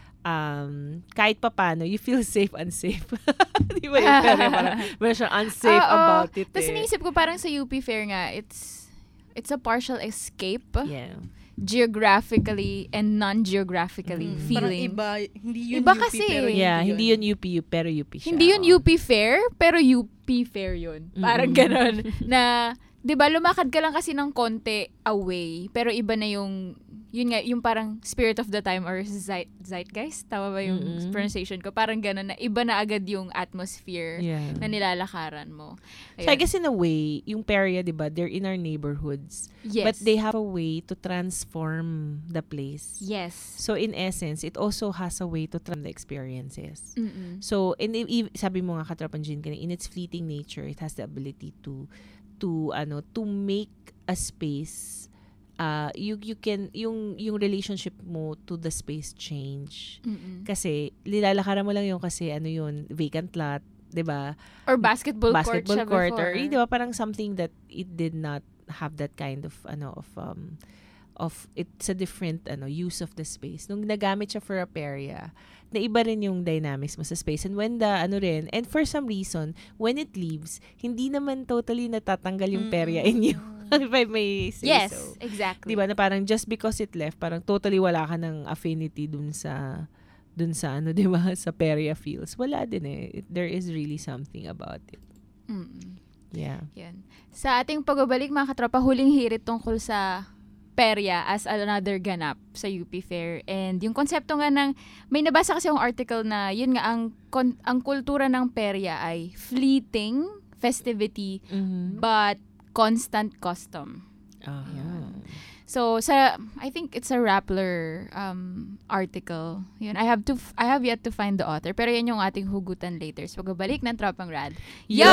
kahit papaano, you feel safe, unsafe. Di ba yung perya parang meron siyang unsafe about it. Tapos iniisip ko parang sa UP Fair nga, it's a partial escape. Yeah. Geographically and non-geographically feeling. Parang hindi yun iba UP, kasi, pero hindi yun UP, pero UP siya. Hindi yun UP Fair, pero UP Fair yun. Parang ganon. Na, di ba, lumakad ka lang kasi ng konti away, pero iba na yung parang spirit of the time or zeitgeist, tama ba yung pronunciation ko? Parang gano'n na iba na agad yung atmosphere na nilalakaran mo. Ayun. So I guess in a way, yung perya, di ba, they're in our neighborhoods. Yes. But they have a way to transform the place. Yes. So in essence, it also has a way to transform the experiences. So, sabi mo nga Katrapanjin kanina, in its fleeting nature, it has the ability to make a space. You can yung relationship mo to the space change. Kasi lilalakaran mo lang yung kasi vacant lot, 'di ba? Or basketball court or 'di ba parang something that it did not have that kind of it's a different use of the space. Nung nagamit siya for a perya, na iba rin yung dynamics mo sa space. And when and for some reason, when it leaves, hindi naman totally natatanggal yung perya in you. If I may say yes, so. Yes, exactly. Diba na parang just because it left, parang totally wala ka ng affinity dun sa diba, sa perya feels. Wala din eh. There is really something about it. Yeah. Yan. Sa ating pagbabalik mga katropa, huling hirit tungkol sa perya as another ganap sa UP Fair. And yung konsepto nga may nabasa kasi yung article na yun nga ang kultura ng perya ay fleeting festivity but constant custom. So I think it's a Rappler article. Yun, I have yet to find the author, pero yan yung ating hugutan later. So pagbabalik ng Tropang Rad. Yo!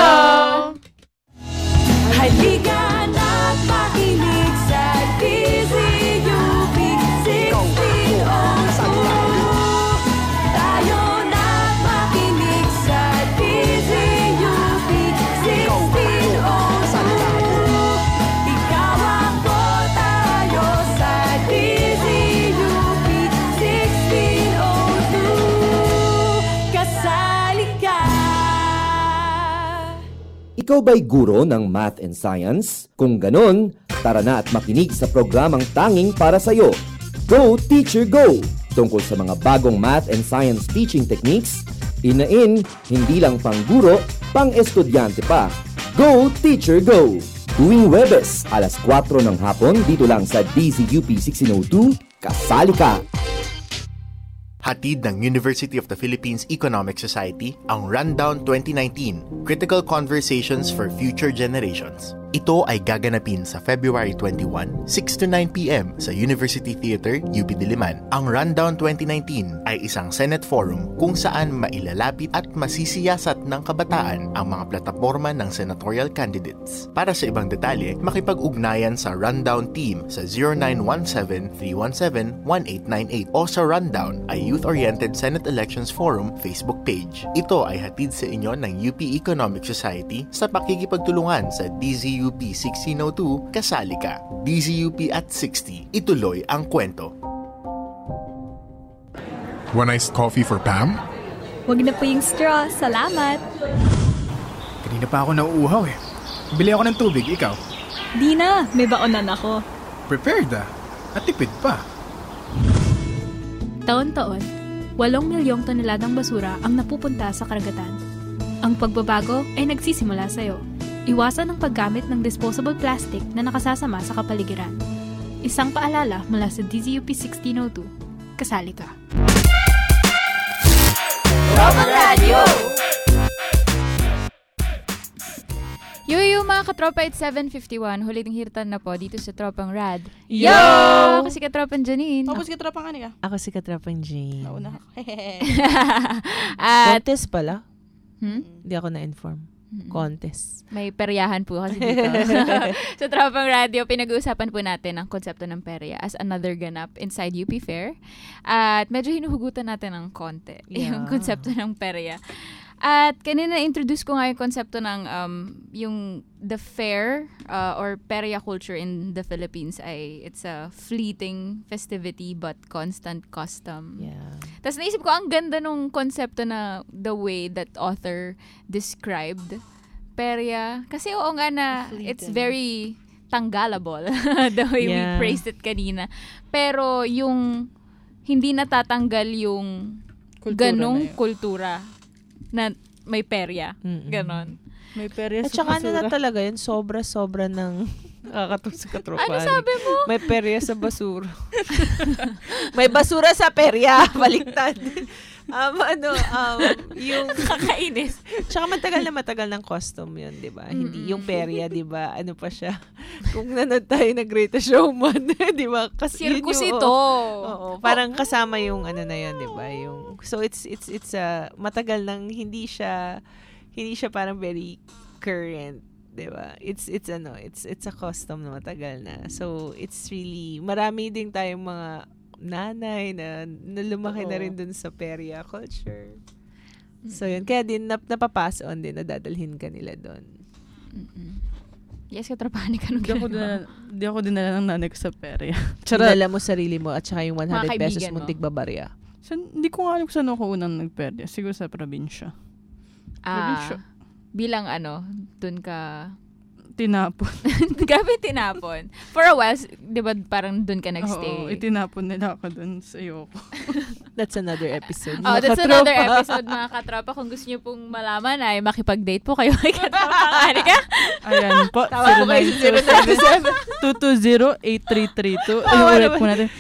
Halika na't makinig sa DZUP 1602. Tayo na't makinig sa DZUP 1602. Ikaw ako, tayo sa DZUP 1602. Kasali ka. Ikaw ba'y guro ng math and science? Kung ganon, tara na at makinig sa programang tanging para sa'yo. Go Teacher Go! Tungkol sa mga bagong math and science teaching techniques, in, hindi lang pang guro, pang estudyante pa. Go Teacher Go! Tuwing Webes, alas 4 ng hapon, dito lang sa DZUP 1602, kasali ka! Hatid ng University of the Philippines Economic Society ang Rundown 2019, Critical Conversations for Future Generations. Ito ay gaganapin sa February 21, 6 to 9 p.m. sa University Theater, UP Diliman. Ang Rundown 2019 ay isang Senate Forum kung saan mailalapit at masisiyasat ng kabataan ang mga plataforma ng senatorial candidates. Para sa ibang detalye, makipag-ugnayan sa Rundown Team sa 0917-317-1898 o sa Rundown ay Youth-Oriented Senate Elections Forum Facebook page. Ito ay hatid sa inyo ng UP Economic Society sa pakikipagtulungan sa DZUP 1602, kasali ka. DZUP at 60. Ituloy ang kwento. One iced coffee for Pam? Wag na po yung straw. Salamat. Kanina pa ako nauuhaw eh. Bili ako ng tubig, ikaw? Di na, may baonan ako. Prepared ah. At tipid pa. Taon-taon, 8 milyong toneladang basura ang napupunta sa karagatan. Ang pagbabago ay nagsisimula sa'yo. Iwasan ang paggamit ng disposable plastic na nakasasama sa kapaligiran. Isang paalala mula sa DZUP 1602. Kasali ka. Tropang Radio! Yo mga katropa, it's 7:51. Huling hirtan na po dito sa Tropang Rad. Yo! Ako si Katropang Janine. Ako si Katropang Anika. Ako si Katropang Jane. Nauna ako. Contest pala? Hindi ako na-inform. Contest. May peryahan po kasi dito. Sa Tropang Radio, pinag-uusapan po natin ang konsepto ng perya as another ganap inside UP Fair. At medyo hinuhugutan natin ng konti yung konsepto ng perya. At kanina introduce ko nga yung konsepto ng yung the fair or perya culture in the Philippines ay it's a fleeting festivity but constant custom. Yeah. Tapos naisip ko ang ganda nung konsepto na the way that author described perya. Kasi oo nga na it's very tanggalable the way we praised it kanina. Pero yung hindi natatanggal yung ganong kultura na may perya. Ganon. May perya sa basura. At saka na talaga yun, sobra-sobra ng nakakatong sa katropa. Ano sabi mo? May perya sa basura. May basura sa perya. Baliktad. Yung kakainis. Tsaka matagal ng costume yun, di ba? Hindi yung perya, di ba? Ano pa siya? Kung nanood tayo na Greatest Showman, di ba? Circus ito. Oo, parang kasama yung ano na yun, di ba? Yung so it's matagal nang hindi siya parang very current, di ba? It's a custom na matagal na. So it's really marami din tayong mga nanay na lumaki na rin dun sa perya culture. So yun, kaya din napapass on din, nadadalhin ka nila dun. Yes, katrapahan ka nung Di ako dinala ng nanay ko sa perya. Dinala mo sarili mo at saka yung 100 pesos mo tigbabarya. So, hindi ko nga alam kung saan ako unang nagperya. Siguro sa probinsya. Bilang dun ka tinapon. Grabe tinapon. For a while, di ba parang dun ka nagstay? Oo, itinapon nila ako dun sa Yoko. That's another episode. That's another episode, mga katropa. Kung gusto nyo pong malaman ay makipag-date po kayo kay Katropa Anika. Ayan po. Tawag po kayo 097 220-8332. Ulit po natin.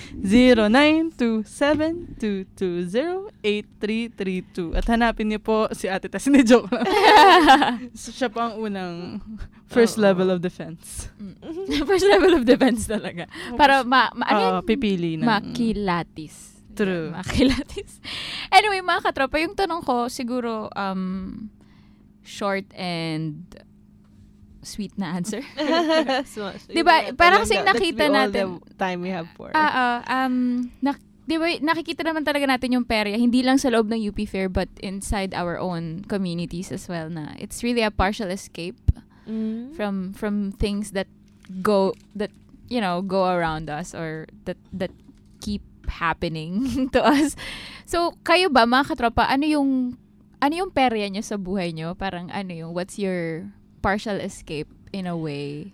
0927-220-8332. At hanapin niyo po si Ate Tess. Hindi, joke lang. So, siya pa ang unang first level of defense. First level of defense talaga. Para pipili ng makilatis. True. Makilatis. Anyway, mga katropa, yung tanong ko, siguro, short and sweet na answer. Diba? Parang kasing nakita natin. The time we have for. Diba, nakikita naman talaga natin yung perya, hindi lang sa loob ng UP Fair, but inside our own communities as well, na it's really a partial escape from things that go around us, or that keep happening to us. So, kayo ba, mga katropa, ano yung perya nyo sa buhay nyo? Parang what's your partial escape in a way?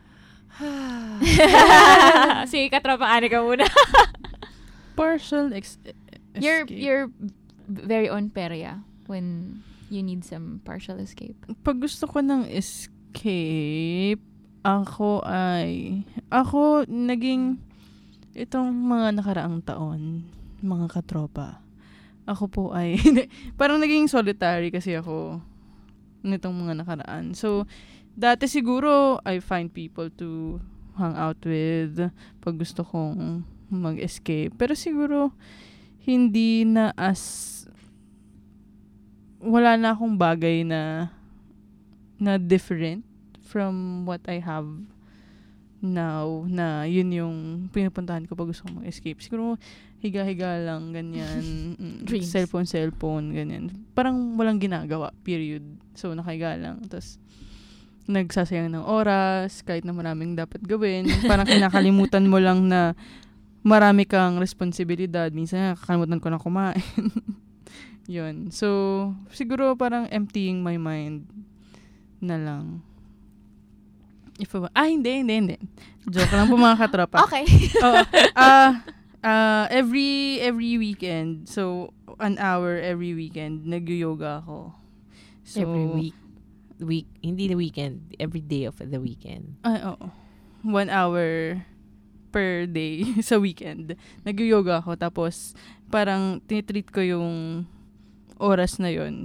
Sige, katropa, ka muna. Partial escape. Your very own perya when you need some partial escape. Pag gusto ko ng escape, ako naging itong mga nakaraang taon, mga katropa. Ako po ay parang naging solitary kasi ako nitong mga nakaraan. So, dati siguro I find people to hang out with pag gusto kong mag-escape. Pero siguro hindi na wala na akong bagay na different from what I have now, na yun yung pinupuntahan ko pag gusto kong mag-escape. Siguro higa-higa lang, ganyan. Cellphone, ganyan. Parang walang ginagawa, period. So, nakahiga lang. Tapos, nagsasayang ng oras, kahit na maraming dapat gawin. Parang kinakalimutan mo lang na marami kang responsibilidad. Minsan, kakalimutan ko na kumain. Yun. So, siguro parang emptying my mind na lang. Hindi. Joke lang po, mga katropa. Okay. Every weekend, so 1 hour every weekend, nag-yoga ako. So, every week, hindi the weekend, every day of the weekend. 1 hour per day sa weekend. Nag-yoga ako, tapos parang tinitreat ko yung oras na yun,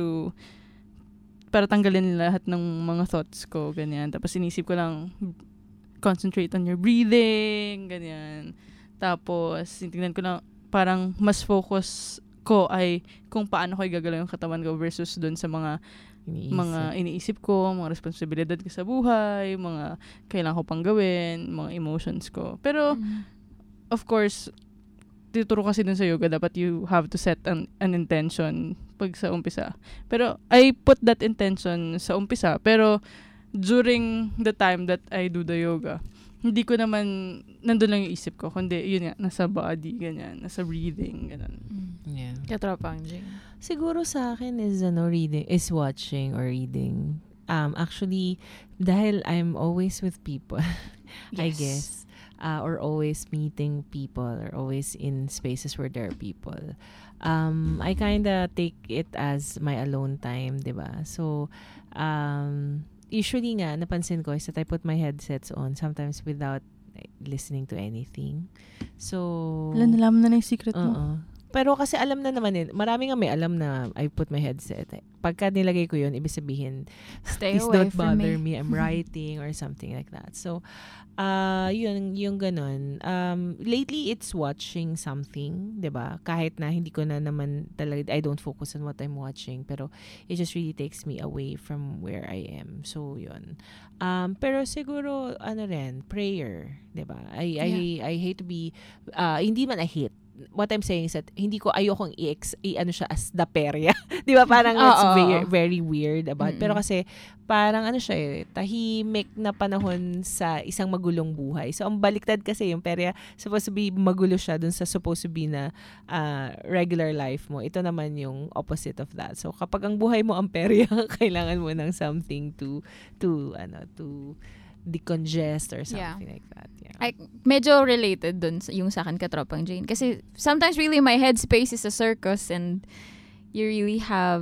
para tanggalin lahat ng mga thoughts ko, ganyan. Tapos inisip ko lang, concentrate on your breathing, ganyan. Tapos, tingnan ko lang, parang mas focus ko ay kung paano ko igagalaw yung katawan ko versus dun sa mga iniisip ko, mga responsibilidad ko sa buhay, mga kailangan ko pang gawin, mga emotions ko. Pero, of course, tuturo kasi dun sa yoga, dapat you have to set an intention pag sa umpisa. Pero, I put that intention sa umpisa. Pero, during the time that I do the yoga, hindi ko naman, nandun lang yung isip ko, kundi, yun nga, nasa body, ganyan, nasa breathing, ganyan. Yeah. Katropang Jing. Siguro sa akin is, reading, is watching or reading. Actually, dahil I'm always with people, yes. I guess, or always meeting people, or always in spaces where there are people. I kinda take it as my alone time, diba? So, usually nga, napansin ko is that I put my headsets on sometimes without listening to anything. So, nalaman na yung secret mo. Pero kasi alam na naman marami nga may alam na I put my headset. Pagka nilagay ko yun, ibig sabihin, please don't bother me. I'm writing or something like that. So, yung ganun. Lately, it's watching something, diba? Kahit na hindi ko na naman talaga, I don't focus on what I'm watching, pero it just really takes me away from where I am. So, yun. Pero siguro, prayer, diba? I hate to be, hindi man I hate. What I'm saying is that ayokong i-ano siya as the perya. Di ba? Parang it's very, very weird about. Pero kasi, parang siya tahimik na panahon sa isang magulong buhay. So, ang baliktad kasi yung perya, supposed to be magulo siya dun sa supposed to be na regular life mo. Ito naman yung opposite of that. So, kapag ang buhay mo ang perya, kailangan mo ng something to decongest or something like that. Yeah. Medyo related dun yung sa akin, Katropang Jane. Kasi sometimes really my headspace is a circus and you really have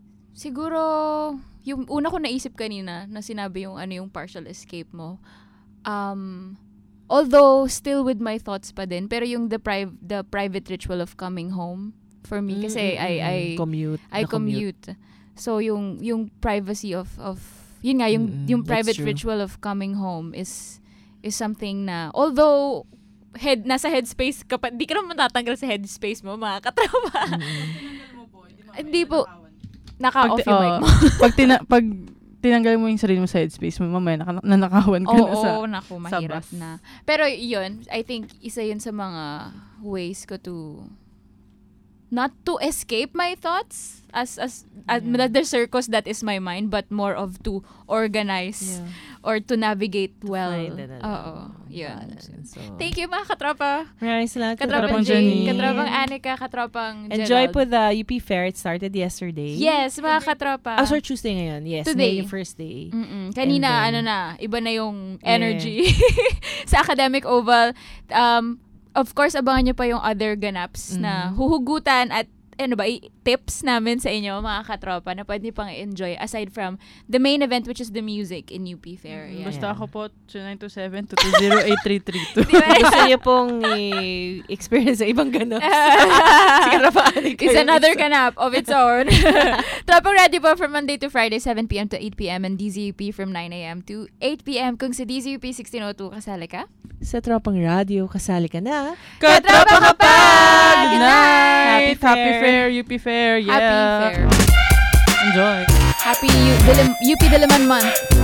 siguro yung una ko naisip kanina na sinabi yung yung partial escape mo. although still with my thoughts pa din, pero yung the private ritual of coming home for me kasi I commute. So yung privacy of yun nga yung private ritual of coming home is something na although nasa headspace kapag di ka naman matatanggal sa headspace mo mga katropa. Hindi po naka-off yung mic mo. Pag tinanggal mo yung sarili mo sa headspace mo, mamaya nanakawan ka na sa naku, mahirap na. Pero yun, I think isa yun sa mga ways ko to not to escape my thoughts as the circus that is my mind, but more of to organize or to navigate well. Yun. So, thank you mga katropa. Maraming salamat. Katropang Jenny. Katropang Anika. Katropang Gerald. Enjoy po the UP Fair. It started yesterday. Yes, mga katropa. Sorry, Tuesday ngayon. Yes, today. yung first day. Kanina, iba na yung energy sa Academic Oval. Of course, abangan nyo pa yung other ganaps na huhugutan at tips namin sa inyo, mga katropa, na pwede pang enjoy aside from the main event, which is the music in UP Fair. Basta ako po, 927-220-8332. Gusto niyo pong experience sa ibang ganap. It's another ganap of its own. Tropang Radio po from Monday to Friday, 7 p.m. to 8 p.m. and DZUP from 9 a.m. to 8 p.m. Kung sa DZUP 1602, kasali ka? Sa Tropang Radio, kasali ka na. Katropa kapag! Good night! Happy Fair, UP Fair, yeah. Happy Fair. Enjoy. Happy UP Diliman Month.